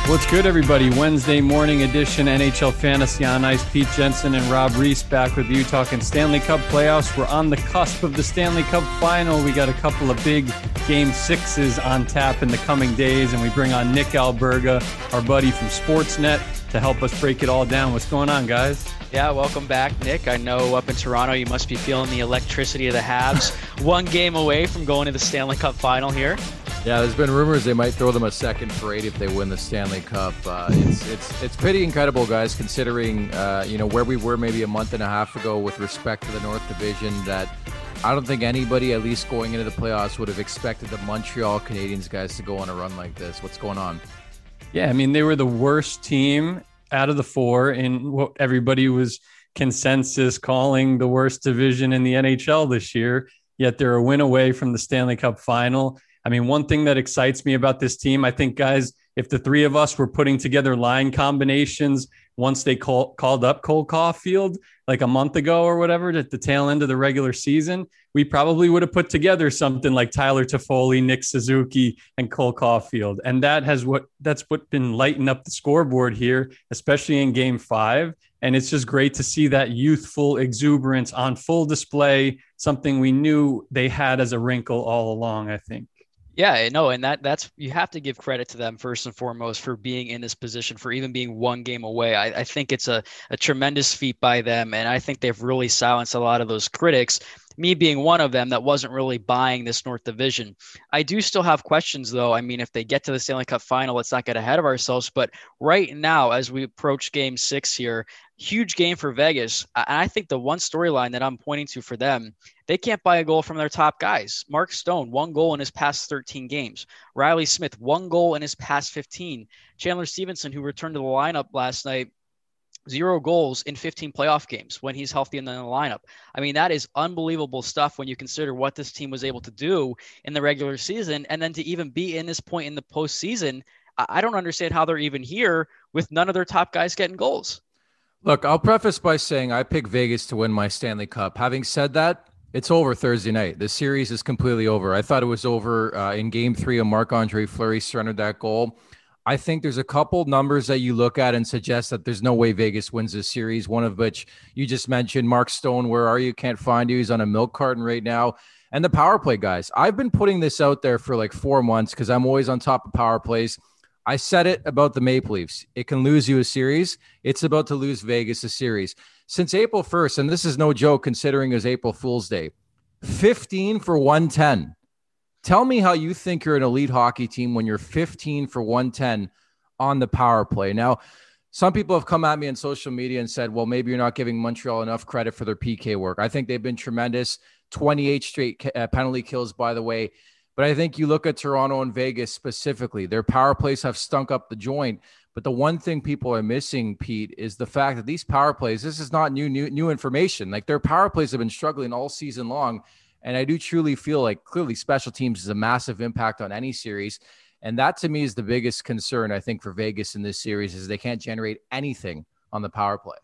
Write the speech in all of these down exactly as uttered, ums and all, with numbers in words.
What's good, everybody? Wednesday morning edition N H L Fantasy on Ice. Pete Jensen and Rob Reese back with you talking Stanley Cup playoffs. We're on the cusp of the Stanley Cup final. We got a couple of big game sixes on tap in the coming days, and we bring on Nick Alberga, our buddy from Sportsnet, to help us break it all down. What's going on, guys? Yeah, welcome back, Nick. I know up in Toronto you must be feeling the electricity of the Habs. One game away from going to the Stanley Cup final here. Yeah, there's been rumors they might throw them a second parade if they win the Stanley Cup. Uh, it's it's it's pretty incredible, guys, considering uh, you know where we were maybe a month and a half ago with respect to the North Division. That I don't think anybody, at least going into the playoffs, would have expected the Montreal Canadiens guys to go on a run like this. What's going on? Yeah, I mean, they were the worst team out of the four in what everybody was consensus calling the worst division in the N H L this year, yet they're a win away from the Stanley Cup final. I mean, one thing that excites me about this team, I think, guys, if the three of us were putting together line combinations once they call, called up Cole Caulfield like a month ago or whatever at the tail end of the regular season, we probably would have put together something like Tyler Toffoli, Nick Suzuki, and Cole Caulfield. And that has what that's what been lighting up the scoreboard here, especially in game five. And it's just great to see that youthful exuberance on full display, something we knew they had as a wrinkle all along, I think. Yeah, no, and that that's you have to give credit to them first and foremost for being in this position, for even being one game away. I, I think it's a, a tremendous feat by them, and I think they've really silenced a lot of those critics, me being one of them that wasn't really buying this North Division. I do still have questions, though. I mean, if they get to the Stanley Cup final, let's not get ahead of ourselves, but right now, as we approach game six here, huge game for Vegas. And I think the one storyline that I'm pointing to for them, they can't buy a goal from their top guys. Mark Stone, one goal in his past thirteen games. Riley Smith, one goal in his past fifteen. Chandler Stevenson, who returned to the lineup last night, zero goals in fifteen playoff games when he's healthy in the lineup. I mean, that is unbelievable stuff when you consider what this team was able to do in the regular season. And then to even be in this point in the postseason, I don't understand how they're even here with none of their top guys getting goals. Look, I'll preface by saying I picked Vegas to win my Stanley Cup. Having said that, it's over Thursday night. The series is completely over. I thought it was over uh, in game three of Marc-Andre Fleury surrendered that goal. I think there's a couple numbers that you look at and suggest that there's no way Vegas wins this series, one of which you just mentioned. Mark Stone, where are you? Can't find you. He's on a milk carton right now. And the power play guys. I've been putting this out there for like four months because I'm always on top of power plays. I said it about the Maple Leafs. It can lose you a series. It's about to lose Vegas a series. Since April first, and this is no joke considering it was April Fool's Day, fifteen for one ten. Tell me how you think you're an elite hockey team when you're fifteen for one ten on the power play. Now, some people have come at me on social media and said, well, maybe you're not giving Montreal enough credit for their P K work. I think they've been tremendous. twenty-eight straight uh, penalty kills, by the way. But I think you look at Toronto and Vegas specifically, their power plays have stunk up the joint. But the one thing people are missing, Pete, is the fact that these power plays, this is not new, new, new information. Like their power plays have been struggling all season long. And I do truly feel like clearly special teams is a massive impact on any series. And that to me is the biggest concern, I think, for Vegas in this series is they can't generate anything on the power play.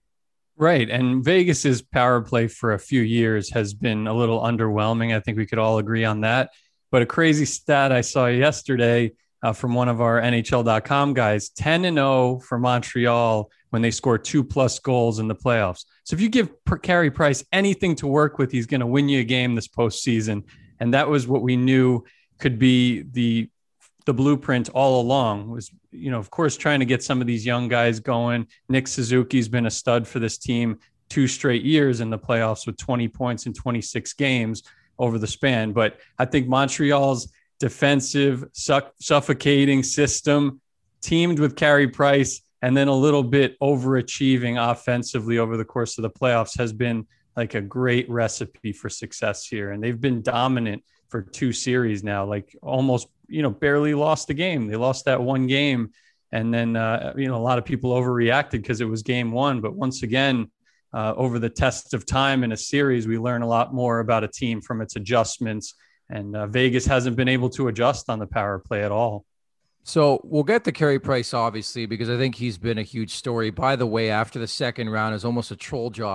Right. And Vegas's power play for a few years has been a little underwhelming. I think we could all agree on that. But a crazy stat I saw yesterday uh, from one of our N H L dot com guys, ten and oh for Montreal when they score two plus goals in the playoffs. So if you give Carey Price anything to work with, he's going to win you a game this postseason. And that was what we knew could be the the blueprint all along was, you know, of course, trying to get some of these young guys going. Nick Suzuki's been a stud for this team two straight years in the playoffs with twenty points in twenty-six games over the span. But I think Montreal's defensive, suck, suffocating system teamed with Carey Price and then a little bit overachieving offensively over the course of the playoffs has been like a great recipe for success here. And they've been dominant for two series now, like almost, you know, barely lost a game. They lost that one game. And then, uh, you know, a lot of people overreacted because it was game one. But once again, uh, over the test of time in a series, we learn a lot more about a team from its adjustments. And uh, Vegas hasn't been able to adjust on the power play at all. So we'll get to Carey Price, obviously, because I think he's been a huge story. By the way, after the second round is almost a troll job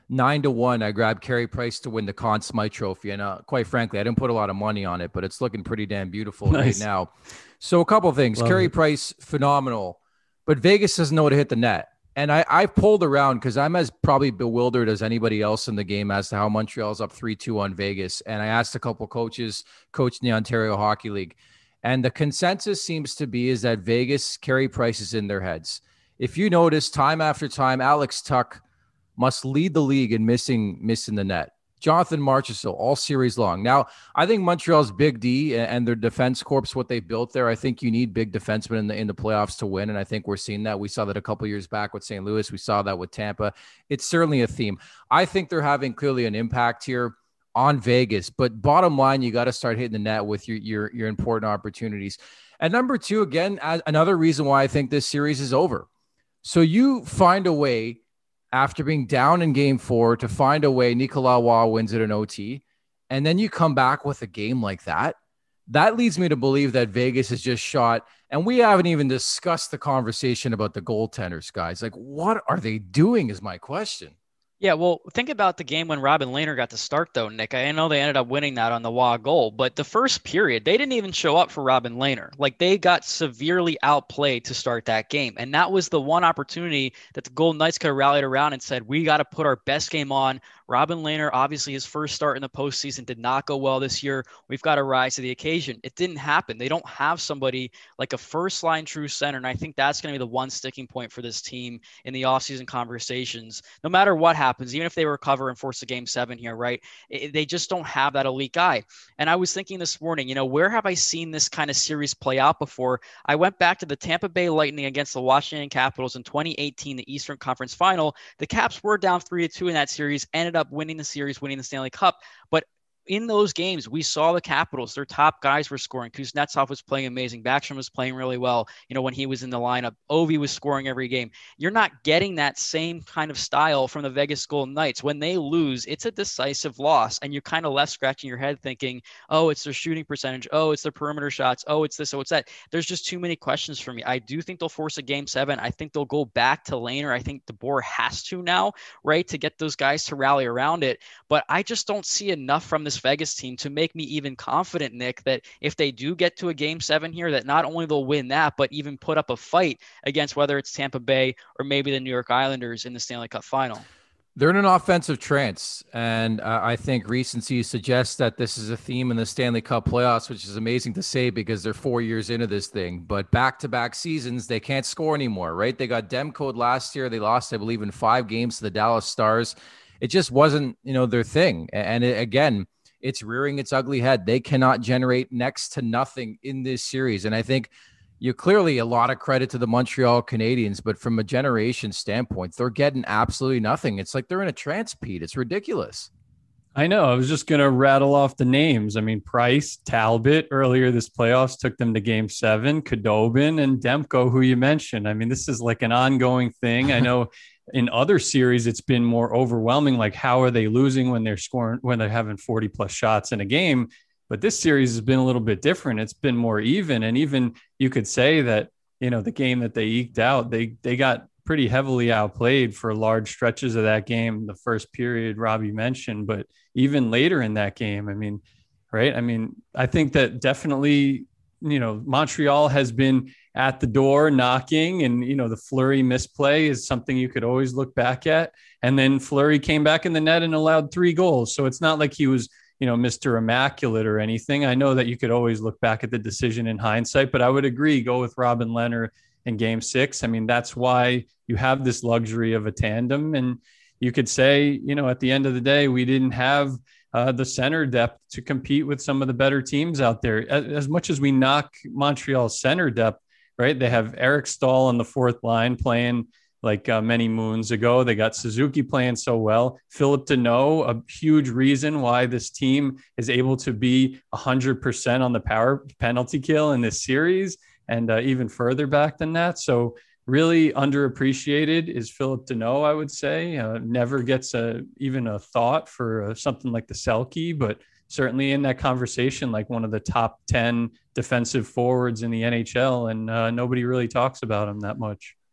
nine to one, I grabbed Carey Price to win the Conn Smythe Trophy. And uh, quite frankly, I didn't put a lot of money on it, but it's looking pretty damn beautiful nice. right now. So a couple of things. Love Carey it. Price, phenomenal. But Vegas doesn't know to hit the net. And I, I've pulled around because I'm as probably bewildered as anybody else in the game as to how Montreal's up three two on Vegas. And I asked a couple coaches, coach in the Ontario Hockey League. And the consensus seems to be is that Vegas, Carey Price is in their heads. If you notice, time after time, Alex Tuch must lead the league in missing missing the net. Jonathan Marchessault, all series long. Now, I think Montreal's Big D and their defense corps, what they built there, I think you need big defensemen in the in the playoffs to win, and I think we're seeing that. We saw that a couple years back with Saint Louis. We saw that with Tampa. It's certainly a theme. I think they're having clearly an impact here on Vegas, but bottom line, you got to start hitting the net with your your your important opportunities. And number two, again, another reason why I think this series is over. So you find a way after being down in game four to find a way, Nicolas Roy wins it in O T, and then you come back with a game like that. That leads me to believe that Vegas has just shot, and we haven't even discussed the conversation about the goaltenders, guys. Like, what are they doing is my question. Yeah, well, think about the game when Robin Lehner got to start, though, Nick. I know they ended up winning that on the Waugh goal, but the first period, they didn't even show up for Robin Lehner. Like, they got severely outplayed to start that game, and that was the one opportunity that the Golden Knights could have rallied around and said, we got to put our best game on. Robin Lehner, obviously his first start in the postseason did not go well this year. We've got to rise to the occasion. It didn't happen. They don't have somebody like a first-line true center, and I think that's going to be the one sticking point for this team in the offseason conversations. No matter what happens, even if they recover and force a game seven here, right? It, they just don't have that elite guy. And I was thinking this morning, you know, where have I seen this kind of series play out before? I went back to the Tampa Bay Lightning against the Washington Capitals in twenty eighteen, the Eastern Conference Final. The Caps were down three to two in that series, ended up winning the series, winning the Stanley Cup. But in those games, we saw the Capitals, their top guys were scoring. Kuznetsov was playing amazing. Backstrom was playing really well. You know, when he was in the lineup, Ovi was scoring every game. You're not getting that same kind of style from the Vegas Golden Knights. When they lose, it's a decisive loss. And you're kind of left scratching your head thinking, oh, it's their shooting percentage. Oh, it's their perimeter shots. Oh, it's this. Oh, it's that. There's just too many questions for me. I do think they'll force a game seven. I think they'll go back to Lehner. I think DeBoer has to now, right, to get those guys to rally around it. But I just don't see enough from this Vegas team to make me even confident, Nick, that if they do get to a game seven here, that not only they'll win that, but even put up a fight against whether it's Tampa Bay or maybe the New York Islanders in the Stanley Cup final. They're in an offensive trance, and uh, I think recency suggests that this is a theme in the Stanley Cup playoffs, which is amazing to say because they're four years into this thing. But back-to-back seasons, they can't score anymore, right? They got Demcode last year. They lost, I believe, in five games to the Dallas Stars. It just wasn't, you know, their thing. And it, again, it's rearing its ugly head. They cannot generate next to nothing in this series. And I think you clearly a lot of credit to the Montreal Canadiens, but from a generation standpoint, they're getting absolutely nothing. It's like they're in a trance, Pete. It's ridiculous. I know. I was just going to rattle off the names. I mean, Price, Talbot earlier this playoffs took them to game seven, Khudobin and Demko, who you mentioned. I mean, this is like an ongoing thing. I know in other series, it's been more overwhelming. Like, how are they losing when they're scoring, when they're having forty plus shots in a game? But this series has been a little bit different. It's been more even. And even you could say that, you know, the game that they eked out, they, they got pretty heavily outplayed for large stretches of that game. The first period, Robbie mentioned, but even later in that game, I mean, right. I mean, I think that definitely, you know, Montreal has been at the door knocking, and, you know, the Fleury misplay is something you could always look back at. And then Fleury came back in the net and allowed three goals. So it's not like he was, you know, Mister Immaculate or anything. I know that you could always look back at the decision in hindsight, but I would agree, go with Robin Lehner in game six. I mean, that's why you have this luxury of a tandem. And you could say, you know, at the end of the day, we didn't have Uh, the center depth to compete with some of the better teams out there. As, as much as we knock Montreal's center depth, right? They have Eric Stahl on the fourth line playing like uh, many moons ago. They got Suzuki playing so well. Philip Deneau, a huge reason why this team is able to be one hundred percent on the power penalty kill in this series, and uh, even further back than that. So really underappreciated is Philip Deneau, I would say. Uh, never gets a, even a thought for uh, something like the Selke, but certainly in that conversation, like one of the top ten defensive forwards in the N H L, and uh, nobody really talks about him that much.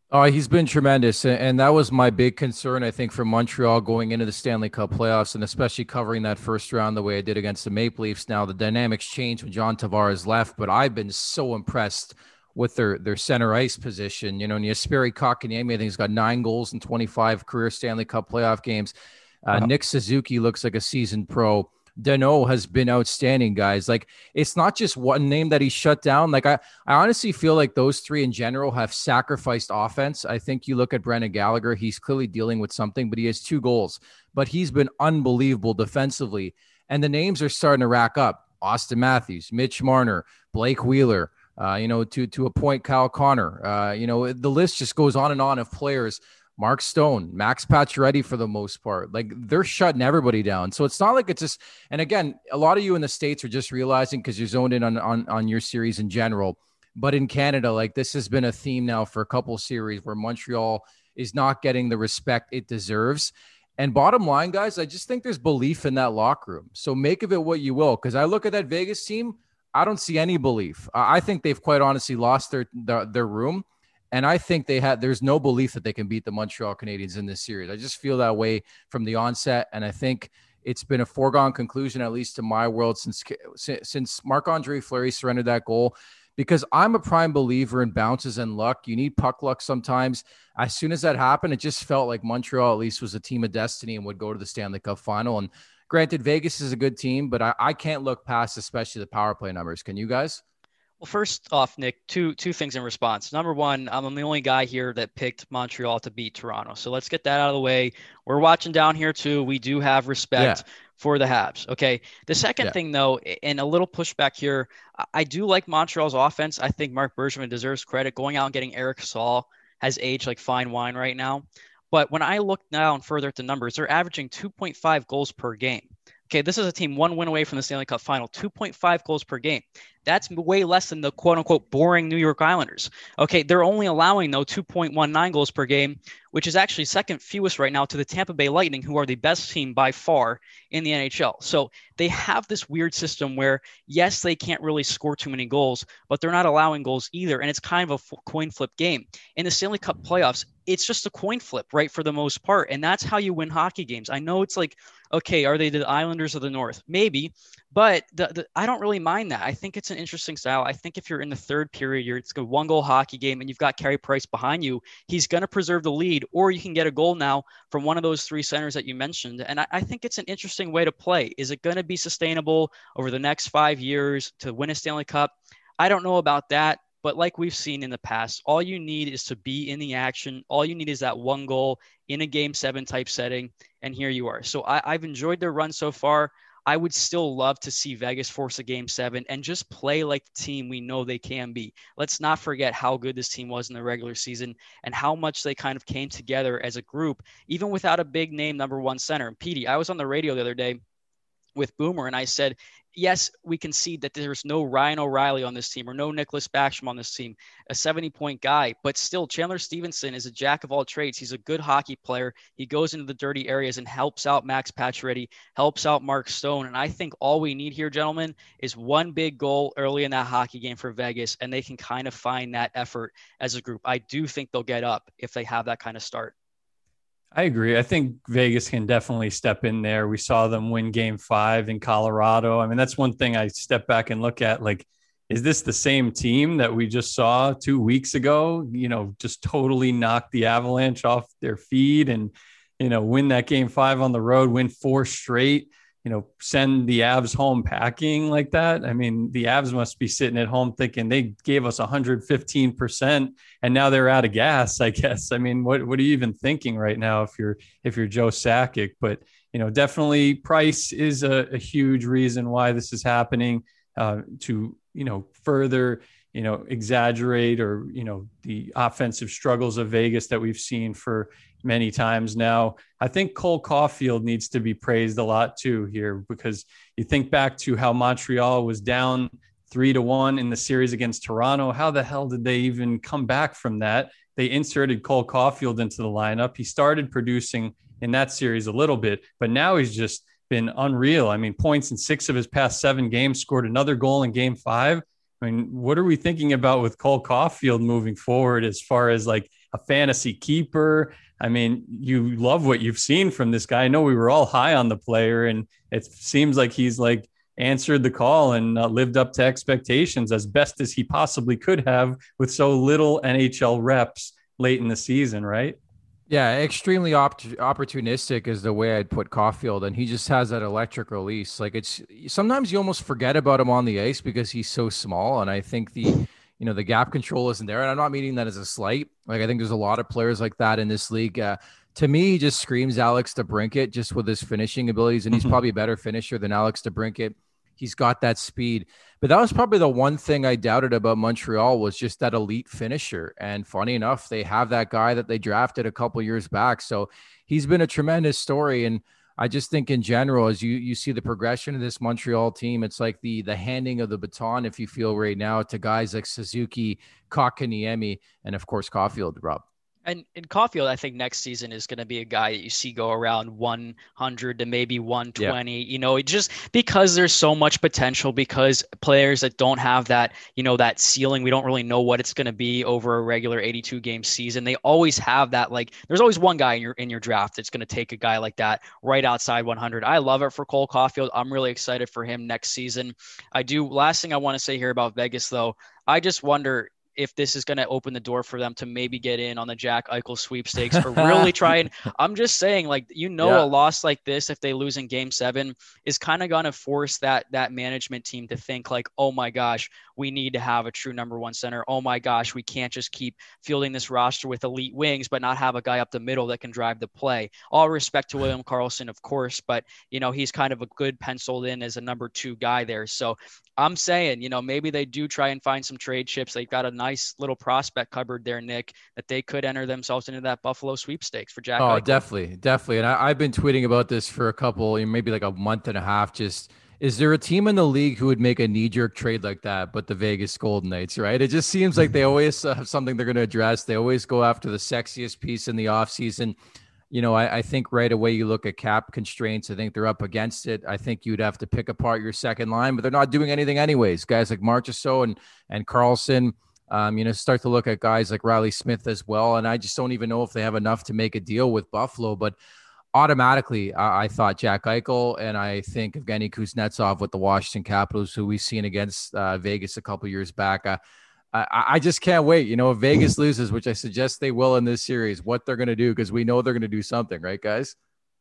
Oh, he's been tremendous. a- And that was my big concern, I think, for Montreal going into the Stanley Cup playoffs and especially covering that first round the way I did against the Maple Leafs. Now, the dynamics changed when John Tavares left, but I've been so impressed with their their center ice position. You know, Jesperi Kotkaniemi, I think he's got nine goals in twenty-five career Stanley Cup playoff games. Uh, Wow. Nick Suzuki looks like a seasoned pro. Dano has been outstanding, guys. Like, it's not just one name that he shut down. Like, I, I honestly feel like those three in general have sacrificed offense. I think you look at Brendan Gallagher, he's clearly dealing with something, but he has two goals, but he's been unbelievable defensively. And the names are starting to rack up. Austin Matthews, Mitch Marner, Blake Wheeler, uh, you know, to, to a point, Kyle Connor, uh, you know, the list just goes on and on of players. Mark Stone, Max Pacioretty for the most part. Like, they're shutting everybody down. So it's not like it's just, and again, a lot of you in the States are just realizing because you're zoned in on, on, on your series in general. But in Canada, like, this has been a theme now for a couple of series where Montreal is not getting the respect it deserves. And bottom line, guys, I just think there's belief in that locker room. So make of it what you will. Because I look at that Vegas team, I don't see any belief. I think they've quite honestly lost their, their, their room. And I think they had, there's no belief that they can beat the Montreal Canadiens in this series. I just feel that way from the onset. And I think it's been a foregone conclusion, at least to my world, since, since Marc-Andre Fleury surrendered that goal, because I'm a prime believer in bounces and luck. You need puck luck sometimes. As soon as that happened, it just felt like Montreal at least was a team of destiny and would go to the Stanley Cup final. And granted, Vegas is a good team, but I, I can't look past especially the power play numbers. Can you guys? Well, first off, Nick, two two things in response. Number one, I'm the only guy here that picked Montreal to beat Toronto. So let's get that out of the way. We're watching down here too. We do have respect Yeah. for the Habs. Okay. The second Yeah. thing, though, and a little pushback here, I- I do like Montreal's offense. I think Mark Bergevin deserves credit. Going out and getting Eric Saul has aged like fine wine right now. But when I look down further at the numbers, they're averaging two point five goals per game. Okay, this is a team one win away from the Stanley Cup final, two point five goals per game. That's way less than the quote unquote boring New York Islanders. Okay, they're only allowing, though, two point one nine goals per game, which is actually second fewest right now to the Tampa Bay Lightning, who are the best team by far in the N H L. So they have this weird system where, yes, they can't really score too many goals, but they're not allowing goals either. And it's kind of a coin flip game. In the Stanley Cup playoffs, it's just a coin flip, right, for the most part. And that's how you win hockey games. I know it's like, okay, are they the Islanders of the North? Maybe, but the, the, I don't really mind that. I think it's an interesting style. I think if you're in the third period, you're, it's a one goal hockey game and you've got Carey Price behind you, he's going to preserve the lead, or you can get a goal now from one of those three centers that you mentioned. And I, I think it's an interesting way to play. Is it going to be sustainable over the next five years to win a Stanley Cup? I don't know about that. But like we've seen in the past, all you need is to be in the action. All you need is that one goal in a game seven type setting. And here you are. So I, I've enjoyed their run so far. I would still love to see Vegas force a game seven and just play like the team we know they can be. Let's not forget how good this team was in the regular season and how much they kind of came together as a group, even without a big name number one center. And Petey, I was on the radio the other day with Boomer, and I said, yes, we can see that there's no Ryan O'Reilly on this team or no Nicholas Backstrom on this team, a seventy-point guy. But still, Chandler Stevenson is a jack of all trades. He's a good hockey player. He goes into the dirty areas and helps out Max Pacioretty, helps out Mark Stone. And I think all we need here, gentlemen, is one big goal early in that hockey game for Vegas, and they can kind of find that effort as a group. I do think they'll get up if they have that kind of start. I agree. I think Vegas can definitely step in there. We saw them win game five in Colorado. I mean, that's one thing I step back and look at, like, is this the same team that we just saw two weeks ago, you know, just totally knock the Avalanche off their feet and, you know, win that game five on the road, win four straight, you know, send the Avs home packing like that. I mean, the Avs must be sitting at home thinking they gave us one hundred fifteen percent and now they're out of gas, I guess. I mean, what, what are you even thinking right now if you're, if you're Joe Sakic? But, you know, definitely Price is a, a huge reason why this is happening, uh, to, you know, further, you know, exaggerate or, you know, the offensive struggles of Vegas that we've seen for many times now. I think Cole Caulfield needs to be praised a lot too here, because you think back to how Montreal was down three to one in the series against Toronto. How the hell did they even come back from that? They inserted Cole Caulfield into the lineup. He started producing in that series a little bit, but now he's just been unreal. I mean, points in six of his past seven games, scored another goal in game five. I mean, what are we thinking about with Cole Caulfield moving forward as far as like a fantasy keeper. I mean, you love what you've seen from this guy. I know we were all high on the player, and it seems like he's like answered the call and uh, lived up to expectations as best as he possibly could have with so little N H L reps late in the season, right? Yeah, extremely op- opportunistic is the way I'd put Caulfield, and he just has that electric release. Like, it's sometimes you almost forget about him on the ice because he's so small, and I think the you know the gap control isn't there. And I'm not meaning that as a slight. Like, I think there's a lot of players like that in this league. Uh, to me, he just screams Alex DeBrincat just with his finishing abilities, and he's Mm-hmm. probably a better finisher than Alex DeBrincat. He's got that speed. But that was probably the one thing I doubted about Montreal was just that elite finisher. And funny enough, they have that guy that they drafted a couple years back. So he's been a tremendous story. And I just think in general, as you you see the progression of this Montreal team, it's like the the handing of the baton, if you feel right now, to guys like Suzuki, Kotkaniemi, and of course Caulfield, Rob. And in Caulfield, I think next season is going to be a guy that you see go around one hundred to maybe one twenty, yeah. you know, just because there's so much potential, because players that don't have that, you know, that ceiling, we don't really know what it's going to be over a regular eighty-two game season. They always have that, like, there's always one guy in your, in your draft that's going to take a guy like that right outside one hundred. I love it for Cole Caulfield. I'm really excited for him next season. I do. Last thing I want to say here about Vegas, though, I just wonder if this is going to open the door for them to maybe get in on the Jack Eichel sweepstakes or really try and I'm just saying, like, you know, yeah. a loss like this, if they lose in game seven, is kind of going to force that, that management team to think like, oh my gosh, we need to have a true number one center. Oh my gosh, we can't just keep fielding this roster with elite wings, but not have a guy up the middle that can drive the play. All respect to William Karlsson, of course, but you know, he's kind of a good penciled in as a number two guy there. So I'm saying, you know, maybe they do try and find some trade chips. They've got a nice little prospect cupboard there, Nick, that they could enter themselves into that Buffalo sweepstakes for Jack Oh, Eichel. definitely. Definitely. And I, I've been tweeting about this for a couple, maybe like a month and a half. Just, is there a team in the league who would make a knee-jerk trade like that, but the Vegas Golden Knights, right? It just seems like they always have something they're going to address. They always go after the sexiest piece in the offseason. You know, I, I think right away you look at cap constraints. I think they're up against it. I think you'd have to pick apart your second line, but they're not doing anything anyways. Guys like Marchessault and, and Karlsson, um, you know, start to look at guys like Riley Smith as well. And I just don't even know if they have enough to make a deal with Buffalo, but automatically I, I thought Jack Eichel, and I think Evgeny Kuznetsov with the Washington Capitals, who we've seen against uh, Vegas a couple years back. Uh, I, I just can't wait. You know, if Vegas loses, which I suggest they will in this series, what they're going to do, because we know they're going to do something, right, guys?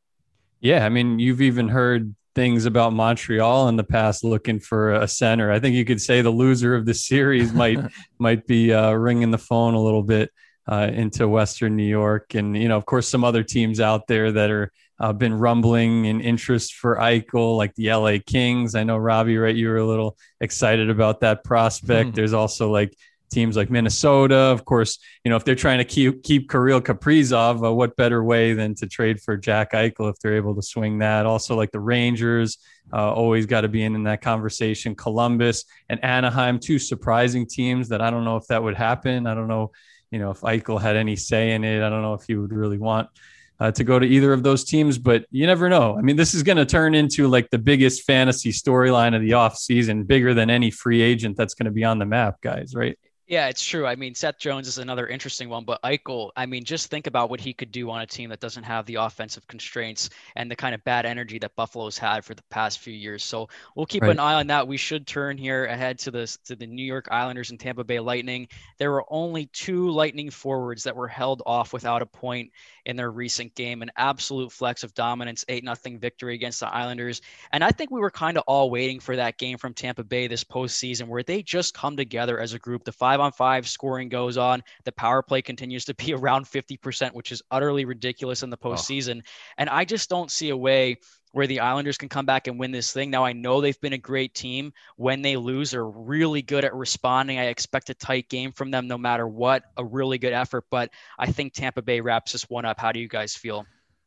Yeah, I mean, you've even heard things about Montreal in the past looking for a center. I think you could say the loser of the series might might be uh, ringing the phone a little bit uh, into Western New York, and you know, of course, some other teams out there that are uh, been rumbling in interest for Eichel, like the L A Kings. I know, Robbie, right? You were a little excited about that prospect. Mm. There's also like teams like Minnesota, of course. You know, if they're trying to keep keep Kirill Kaprizov, uh, what better way than to trade for Jack Eichel if they're able to swing that? Also, like the Rangers, uh, always got to be in, in that conversation. Columbus and Anaheim, two surprising teams that I don't know if that would happen. I don't know, you know, if Eichel had any say in it. I don't know if he would really want Uh, to go to either of those teams, but you never know. I mean, this is going to turn into like the biggest fantasy storyline of the offseason, bigger than any free agent that's going to be on the map, guys, right? Yeah, it's true. I mean, Seth Jones is another interesting one, but Eichel, I mean, just think about what he could do on a team that doesn't have the offensive constraints and the kind of bad energy that Buffalo's had for the past few years. So we'll keep right. an eye on that. We should turn here ahead to the, to the New York Islanders and Tampa Bay Lightning. There were only two Lightning forwards that were held off without a point in their recent game, an absolute flex of dominance, eight nothing victory against the Islanders. And I think we were kind of all waiting for that game from Tampa Bay this postseason where they just come together as a group. The five on five scoring goes on. The power play continues to be around fifty percent, which is utterly ridiculous in the postseason. Oh. And I just don't see a way where the Islanders can come back and win this thing. Now, I know they've been a great team. When they lose, they're really good at responding. I expect a tight game from them no matter what, a really good effort. But I think Tampa Bay wraps this one up. How do you guys feel?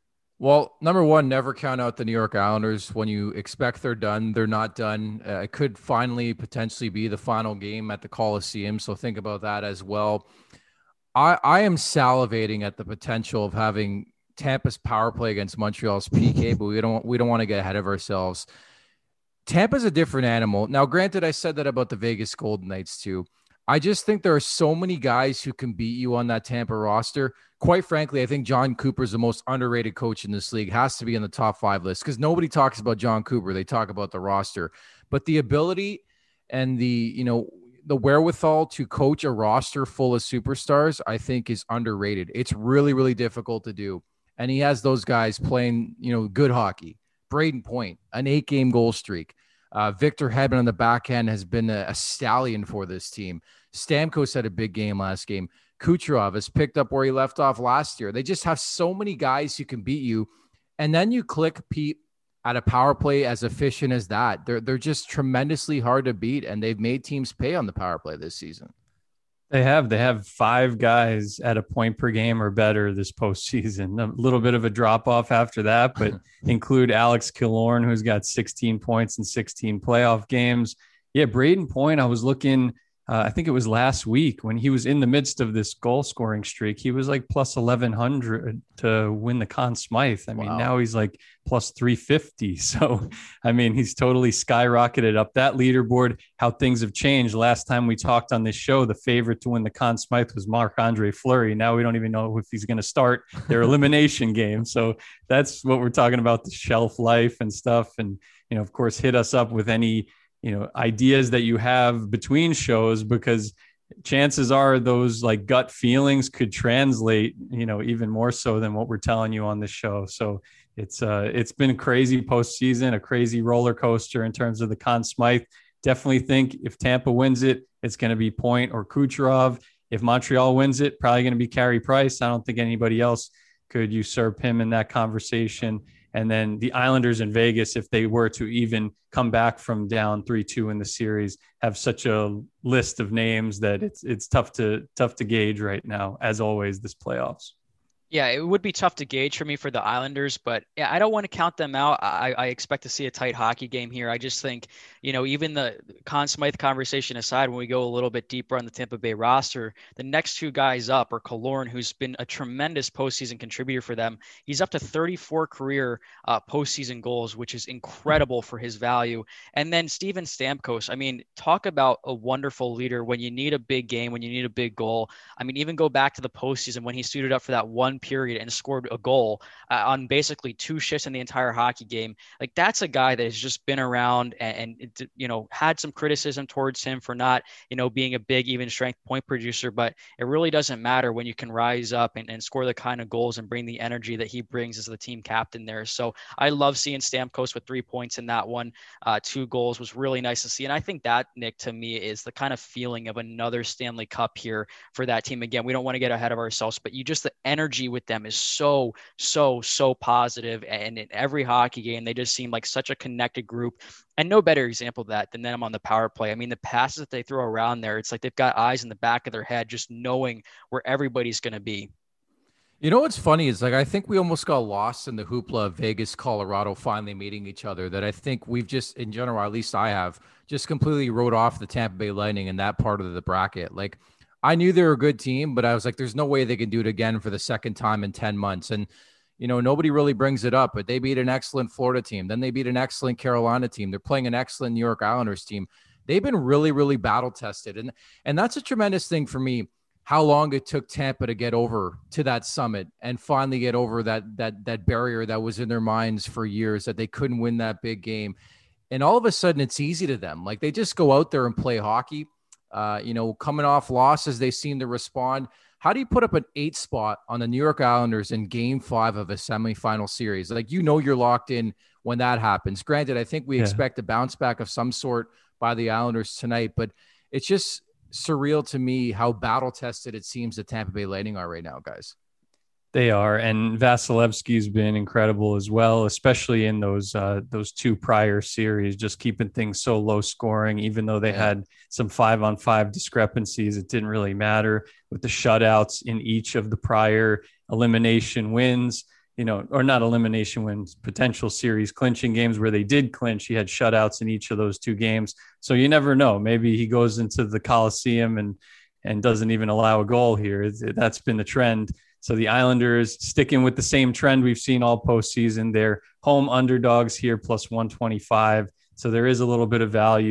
Well, number one, never count out the New York Islanders. When you expect they're done, they're not done. Uh, it could finally potentially be the final game at the Coliseum, so think about that as well. I, I am salivating at the potential of having Tampa's power play against Montreal's P K, but we don't we don't want to get ahead of ourselves. Tampa's a different animal. Now, granted, I said that about the Vegas Golden Knights too. I just think there are so many guys who can beat you on that Tampa roster. Quite frankly, I think John Cooper is the most underrated coach in this league, has to be in the top five list because nobody talks about John Cooper. They talk about the roster, but the ability and the, you know, the wherewithal to coach a roster full of superstars, I think is underrated. It's really, really difficult to do. And he has those guys playing, you know, good hockey. Braden Point, an eight game goal streak. Uh, Victor Hedman on the back end has been a, a stallion for this team. Stamkos had a big game last game. Kucherov has picked up where he left off last year. They just have so many guys who can beat you. And then you click Pete at a power play as efficient as that. They're, they're just tremendously hard to beat, and they've made teams pay on the power play this season. They have. They have five guys at a point per game or better this postseason. A little bit of a drop off after that, but include Alex Killorn, who's got sixteen points in sixteen playoff games. Yeah, Braden Point, I was looking, uh, I think it was last week when he was in the midst of this goal scoring streak. He was like plus eleven hundred to win the Conn Smythe. I mean, wow. Now he's like plus three fifty. So, I mean, he's totally skyrocketed up that leaderboard. How things have changed. Last time we talked on this show, the favorite to win the Conn Smythe was Marc-Andre Fleury. Now we don't even know if he's going to start their elimination game. So that's what we're talking about, the shelf life and stuff. And, you know, of course, hit us up with any, you know, ideas that you have between shows, because chances are those like gut feelings could translate, you know, even more so than what we're telling you on this show. So it's uh, it's been a crazy postseason, a crazy roller coaster in terms of the Conn Smythe. Definitely think if Tampa wins it, it's going to be Point or Kucherov. If Montreal wins it, probably going to be Carey Price. I don't think anybody else could usurp him in that conversation. And then the Islanders in Vegas, if they were to even come back from down three two in the series, have such a list of names that it's it's tough to tough to gauge right now, as always, this playoffs. Yeah, it would be tough to gauge for me for the Islanders, but yeah, I don't want to count them out. I, I expect to see a tight hockey game here. I just think, you know, even the Conn Smythe conversation aside, when we go a little bit deeper on the Tampa Bay roster, the next two guys up are Killorn, who's been a tremendous postseason contributor for them. He's up to thirty-four career uh, postseason goals, which is incredible for his value. And then Steven Stamkos, I mean, talk about a wonderful leader when you need a big game, when you need a big goal. I mean, even go back to the postseason when he suited up for that one period and scored a goal uh, on basically two shifts in the entire hockey game. Like, that's a guy that has just been around and, and, you know, had some criticism towards him for not, you know, being a big even strength point producer, but it really doesn't matter when you can rise up and, and score the kind of goals and bring the energy that he brings as the team captain there. So I love seeing Stamkos with three points in that one. Uh, two goals was really nice to see. And I think that, Nick, to me is the kind of feeling of another Stanley Cup here for that team. Again, we don't want to get ahead of ourselves, but you just, the energy with them is so, so, so positive. And in every hockey game, they just seem like such a connected group. And no better example of that than them on the power play. I mean, the passes that they throw around there, it's like they've got eyes in the back of their head, just knowing where everybody's going to be. You know what's funny is, like, I think we almost got lost in the hoopla of Vegas, Colorado finally meeting each other. That I think we've just, in general, at least I have, just completely wrote off the Tampa Bay Lightning in that part of the bracket. Like, I knew they were a good team, but I was like, there's no way they can do it again for the second time in ten months. And, you know, nobody really brings it up, but they beat an excellent Florida team. Then they beat an excellent Carolina team. They're playing an excellent New York Islanders team. They've been really, really battle tested. And, and that's a tremendous thing for me, how long it took Tampa to get over to that summit and finally get over that, that, that barrier that was in their minds for years, that they couldn't win that big game. And all of a sudden it's easy to them. Like, they just go out there and play hockey. Uh, you know, coming off losses, they seem to respond. How do you put up an eight spot on the New York Islanders in game five of a semifinal series? Like, you know, you're locked in when that happens. Granted, I think we yeah. expect a bounce back of some sort by the Islanders tonight, but it's just surreal to me how battle tested it seems the Tampa Bay Lightning are right now, guys. They are, and Vasilevsky's been incredible as well, especially in those uh, those two prior series, just keeping things so low scoring. Even though they yeah. had some five on five discrepancies, it didn't really matter with the shutouts in each of the prior elimination wins, you know, or not elimination wins, potential series clinching games where they did clinch. He had shutouts in each of those two games, so you never know. Maybe he goes into the Coliseum and and doesn't even allow a goal here. It's, it, that's been the trend. So the Islanders sticking with the same trend we've seen all postseason. They're home underdogs here, plus one twenty-five. So there is a little bit of value.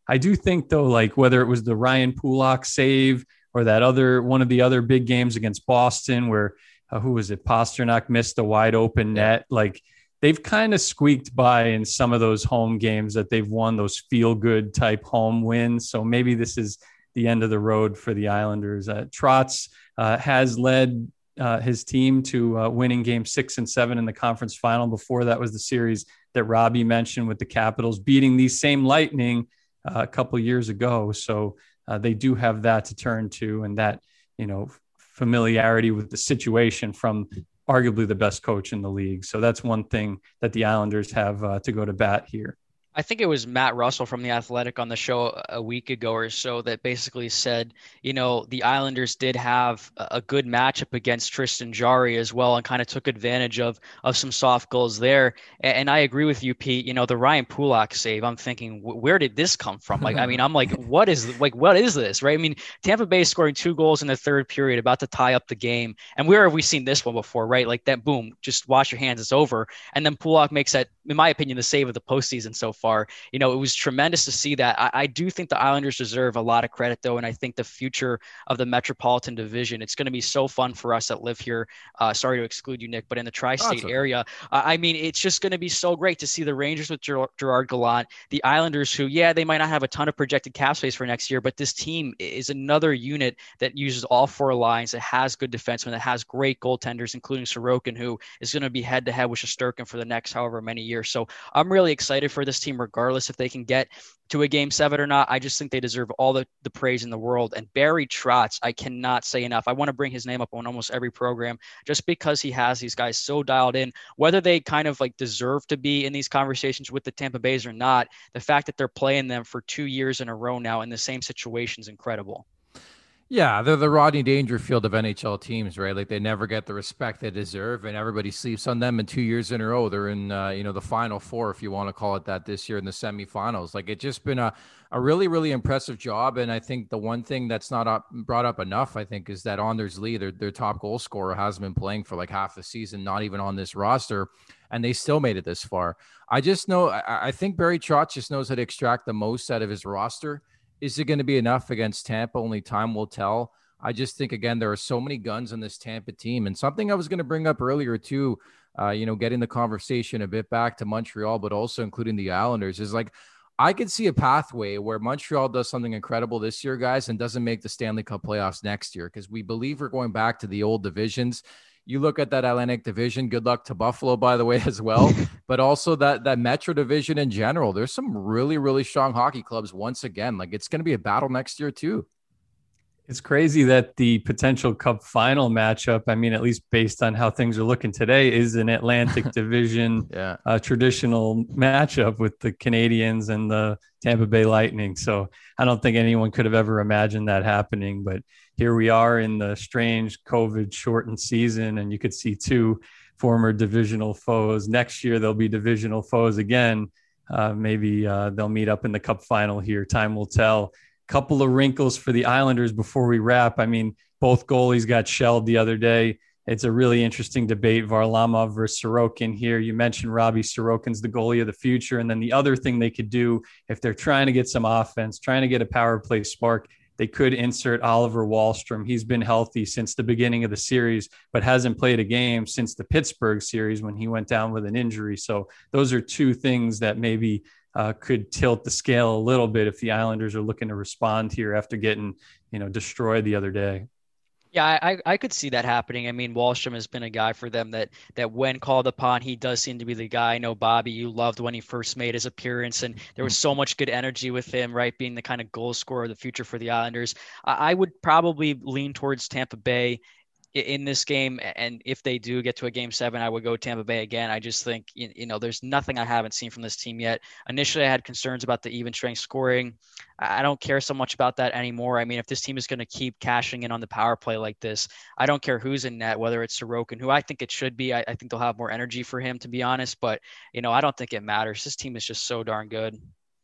I do think though, like whether it was the Ryan Pulock save or that other one of the other big games against Boston where uh, who was it? Pasternak missed a wide open net. Yeah. Like they've kind of squeaked by in some of those home games that they've won, those feel good type home wins. So maybe this is the end of the road for the Islanders. Uh, Trotz uh, has led uh, his team to uh, winning game six and seven in the conference final. Before that was the series that Robbie mentioned with the Capitals beating these same Lightning uh, a couple years ago. So uh, they do have that to turn to, and that, you know, familiarity with the situation from arguably the best coach in the league. So that's one thing that the Islanders have uh, to go to bat here. I think it was Matt Russell from The Athletic on the show a week ago or so that basically said, you know, the Islanders did have a good matchup against Tristan Jarry as well and kind of took advantage of of some soft goals there. And I agree with you, Pete. You know, the Ryan Pulock save, I'm thinking, where did this come from? Like, I mean, I'm like, what is like, what is this, right? I mean, Tampa Bay scoring two goals in the third period, about to tie up the game. And where have we seen this one before, right? Like that, boom, just wash your hands, it's over. And then Pulock makes that, in my opinion, the save of the postseason so far. You know, it was tremendous to see that. I, I do think the Islanders deserve a lot of credit, though, and I think the future of the Metropolitan Division, it's going to be so fun for us that live here. Uh, sorry to exclude you, Nick, but in the tri-state awesome. area, uh, I mean, it's just going to be so great to see the Rangers with Ger- Gerard Gallant, the Islanders, who, yeah, they might not have a ton of projected cap space for next year, but this team is another unit that uses all four lines, that has good defensemen, that has great goaltenders, including Sorokin, who is going to be head-to-head with Shesterkin for the next however many years. So I'm really excited for this team, regardless if they can get to a game seven or not. I just think they deserve all the, the praise in the world. And Barry Trotz, I cannot say enough. I want to bring his name up on almost every program just because he has these guys so dialed in, whether they kind of like deserve to be in these conversations with the Tampa Bays or not. The fact that they're playing them for two years in a row now in the same situation is incredible. Yeah, they're the Rodney Dangerfield of N H L teams, right? Like they never get the respect they deserve, and everybody sleeps on them. And two years in a row, they're in, uh, you know, the Final Four, if you want to call it that, this year in the semifinals. Like it's just been a, a really, really impressive job. And I think the one thing that's not up, brought up enough, I think, is that Anders Lee, their their top goal scorer, hasn't been playing for like half the season, not even on this roster, and they still made it this far. I just know, I, I think Barry Trotz just knows how to extract the most out of his roster. Is it going to be enough against Tampa? Only time will tell. I just think, again, there are so many guns on this Tampa team. And something I was going to bring up earlier, too, uh, you know, getting the conversation a bit back to Montreal, but also including the Islanders, is like, I could see a pathway where Montreal does something incredible this year, guys, and doesn't make the Stanley Cup playoffs next year, because we believe we're going back to the old divisions. You look at that Atlantic division, good luck to Buffalo, by the way, as well, but also that that Metro division in general. There's some really, really strong hockey clubs once again. Like it's going to be a battle next year too. It's crazy that the potential Cup final matchup, I mean, at least based on how things are looking today, is an Atlantic division yeah. uh, traditional matchup with the Canadiens and the Tampa Bay Lightning. So I don't think anyone could have ever imagined that happening, but here we are in the strange COVID shortened season, and you could see two former divisional foes. Next year, they'll be divisional foes again. Uh, maybe uh, they'll meet up in the Cup final here. Time will tell. Couple of wrinkles for the Islanders before we wrap. I mean, both goalies got shelled the other day. It's a really interesting debate, Varlamov versus Sorokin here. You mentioned Robbie Sorokin's the goalie of the future. And then the other thing they could do if they're trying to get some offense, trying to get a power play spark, they could insert Oliver Wahlstrom. He's been healthy since the beginning of the series, but hasn't played a game since the Pittsburgh series when he went down with an injury. So those are two things that maybe uh, could tilt the scale a little bit if the Islanders are looking to respond here after getting, you know, destroyed the other day. Yeah, I, I could see that happening. I mean, Wahlstrom has been a guy for them that that when called upon, he does seem to be the guy. I know, Bobby, you loved when he first made his appearance, and there was so much good energy with him, right, being the kind of goal scorer of the future for the Islanders. I, I would probably lean towards Tampa Bay in this game, and if they do get to a game seven, I would go Tampa Bay again. I just think, you know, there's nothing I haven't seen from this team yet. Initially, I had concerns about the even strength scoring. I don't care so much about that anymore. I mean, if this team is going to keep cashing in on the power play like this, I don't care who's in net, whether it's Sorokin, who I think it should be. I, I think they'll have more energy for him, to be honest, but, you know, I don't think it matters. This team is just so darn good.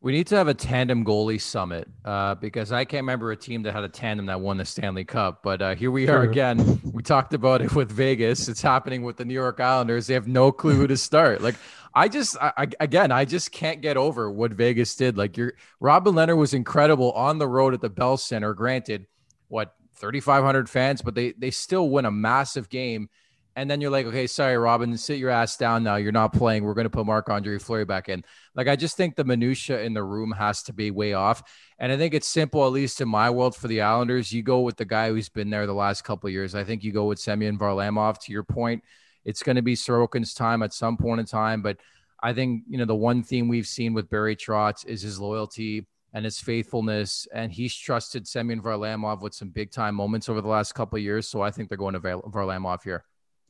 We need to have a tandem goalie summit uh, because I can't remember a team that had a tandem that won the Stanley Cup. But uh, here we are again. We talked about it with Vegas. It's happening with the New York Islanders. They have no clue who to start. Like, I just, I, I, again, I just can't get over what Vegas did. Like, you're, Robin Lehner was incredible on the road at the Bell Center. Granted, what, thirty-five hundred fans, but they they still win a massive game. And then you're like, okay, sorry, Robin, sit your ass down now. You're not playing. We're going to put Marc-Andre Fleury back in. Like, I just think the minutia in the room has to be way off. And I think it's simple, at least in my world, for the Islanders. You go with the guy who's been there the last couple of years. I think you go with Semyon Varlamov. To your point, it's going to be Sorokin's time at some point in time. But I think, you know, the one theme we've seen with Barry Trotz is his loyalty and his faithfulness. And he's trusted Semyon Varlamov with some big-time moments over the last couple of years. So I think they're going to Varlamov here.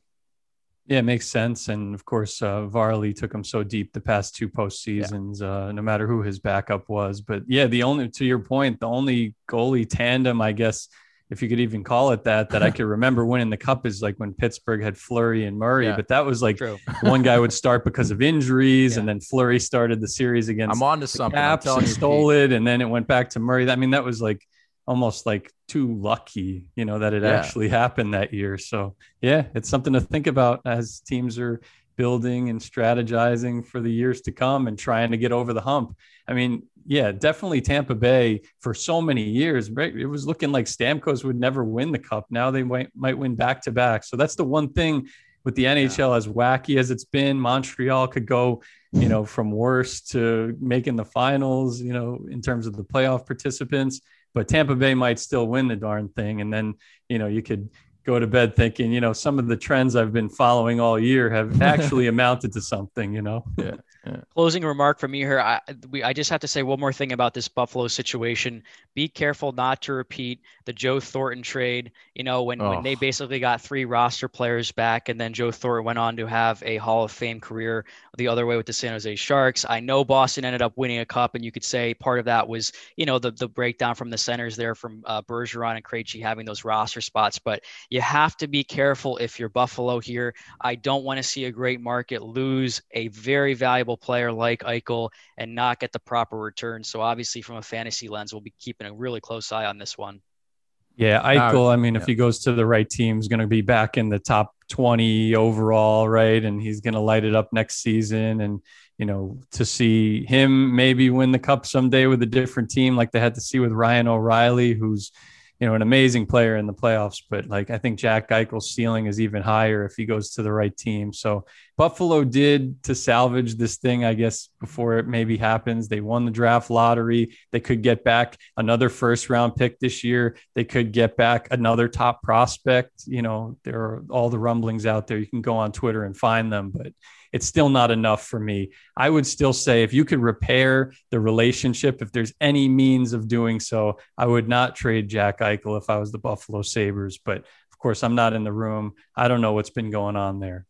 Yeah, it makes sense. And of course, uh, Varley took him so deep the past two postseasons, yeah. uh, no matter who his backup was. But yeah, the only, to your point, the only goalie tandem, I guess, if you could even call it that, that I could remember winning the cup is like when Pittsburgh had Fleury and Murray. Yeah. But that was like True. one guy would start because of injuries, yeah. and then Fleury started the series against I'm on to something. Caps and stole it, and then it went back to Murray. I mean, that was like almost like too lucky, you know, that it yeah. actually happened that year. So yeah, it's something to think about as teams are building and strategizing for the years to come and trying to get over the hump. I mean, yeah, definitely Tampa Bay for so many years, right? It was looking like Stamkos would never win the cup. Now they might, might win back to back. So that's the one thing with the N H L, yeah. as wacky as it's been. Montreal could go, you know, from worst to making the finals, you know, in terms of the playoff participants. But Tampa Bay might still win the darn thing. And then, you know, you could go to bed thinking, you know, some of the trends I've been following all year have actually amounted to something, you know? Yeah. Yeah. Closing remark from me here. I, we, I just have to say one more thing about this Buffalo situation. Be careful not to repeat the Joe Thornton trade. You know, when, oh. when they basically got three roster players back, and then Joe Thornton went on to have a Hall of Fame career the other way with the San Jose Sharks. I know Boston ended up winning a cup, and you could say part of that was, you know, the, the breakdown from the centers there from uh, Bergeron and Krejci having those roster spots. But you have to be careful if you're Buffalo here. I don't want to see a great market lose a very valuable player like Eichel and not get the proper return. So obviously from a fantasy lens, we'll be keeping a really close eye on this one. Yeah, Eichel, I mean, yeah. if he goes to the right team, is going to be back in the top twenty overall, right? And he's going to light it up next season. And, you know, to see him maybe win the cup someday with a different team like they had to see with Ryan O'Reilly, who's, you know, an amazing player in the playoffs, but like, I think Jack Eichel's ceiling is even higher if he goes to the right team. So Buffalo did to salvage this thing, I guess, before it maybe happens. They won the draft lottery. They could get back another first round pick this year. They could get back another top prospect. You know, there are all the rumblings out there. You can go on Twitter and find them, but it's still not enough for me. I would still say if you could repair the relationship, if there's any means of doing so, I would not trade Jack Eichel if I was the Buffalo Sabres. But of course, I'm not in the room. I don't know what's been going on there.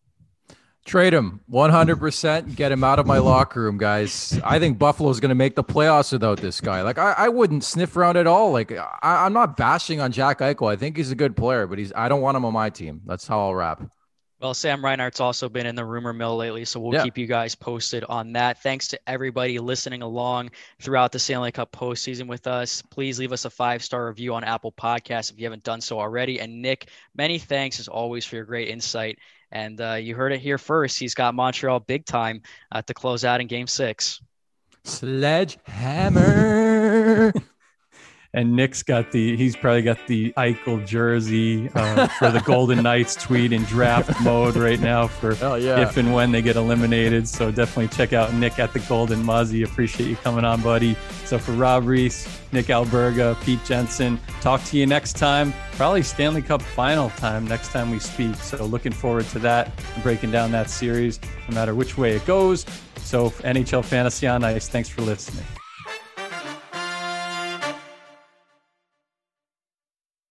Trade him one hundred percent. Get him out of my locker room, guys. I think Buffalo's going to make the playoffs without this guy. Like, I, I wouldn't sniff around at all. Like, I, I'm not bashing on Jack Eichel. I think he's a good player, but he's I don't want him on my team. That's how I'll wrap. Well, Sam Reinhart's also been in the rumor mill lately, so we'll yeah. keep you guys posted on that. Thanks to everybody listening along throughout the Stanley Cup postseason with us. Please leave us a five-star review on Apple Podcasts if you haven't done so already. And Nick, many thanks as always for your great insight. And uh, you heard it here first. He's got Montreal big time uh, to close out in Game Six. Sledgehammer. And Nick's got the, he's probably got the Eichel jersey uh, for the Golden Knights tweet in draft mode right now for yeah. if and when they get eliminated. So definitely check out Nick at the Golden Muzzy. Appreciate you coming on, buddy. So for Rob Reese, Nick Alberga, Pete Jensen, talk to you next time. Probably Stanley Cup final time next time we speak. So looking forward to that and breaking down that series, no matter which way it goes. So N H L Fantasy on Ice, thanks for listening.